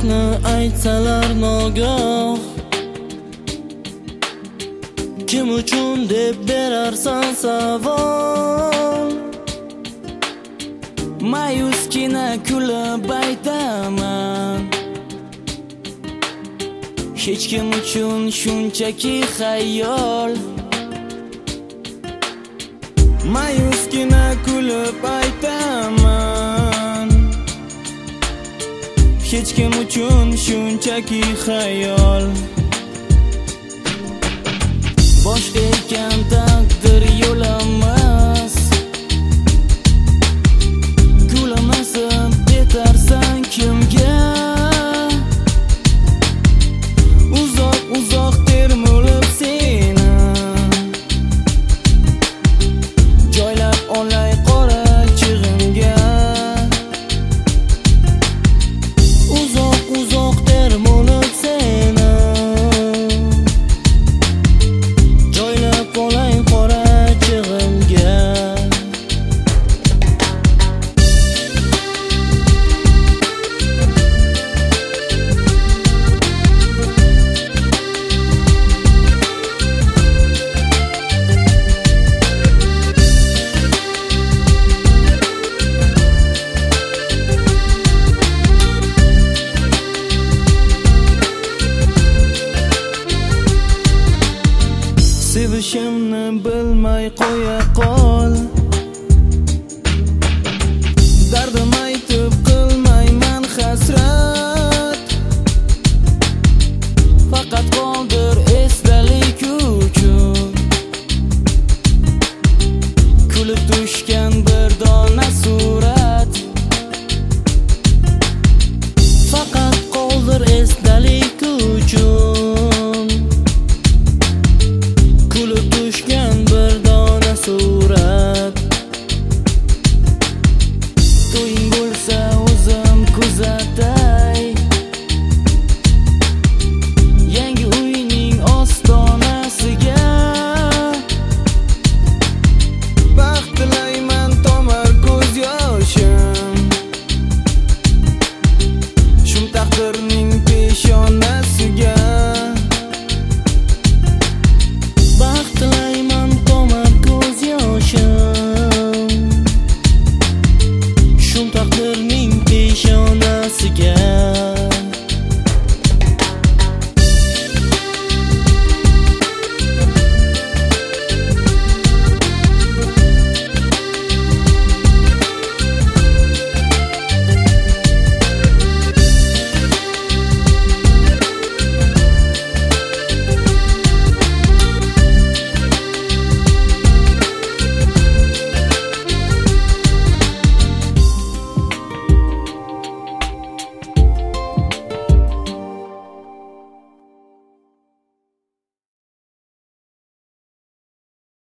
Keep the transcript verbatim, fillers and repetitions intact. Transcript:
gapni aytsalar nogoh, kim uchun deb berarsan savol. Mayuskina kulib aytaman, hech kim uchun shunchaki xayol. Mayuskina kulib aytaman, hech kim uchun shunchaki xayol. Boshqa ekan taqdir yo'limiz, gulamasib ketarsan kimga? Uzoq uzoq termulib seni joylab olay qora chig'imga. Uzoq uzoq termulib seni joylab olay qora chig'imga. Sevishimni bilmay qo'ya qol, dardim aytib qilmayman hasrat. Faqat qoldir esdalik uchun kulib tushgan bir dona surat. Faqat qoldir esdalik uchun kulib tushgan bir dona surat. To'ying bo'lsa o'zim kuzatay, yangi uyning ostonasiga. Baxt tilayman tomar ko'z yoshim, shum taqdirning peshonasiga. Baxt tilayman tomar ko'z yoshim, shum taqdirning peshonasiga.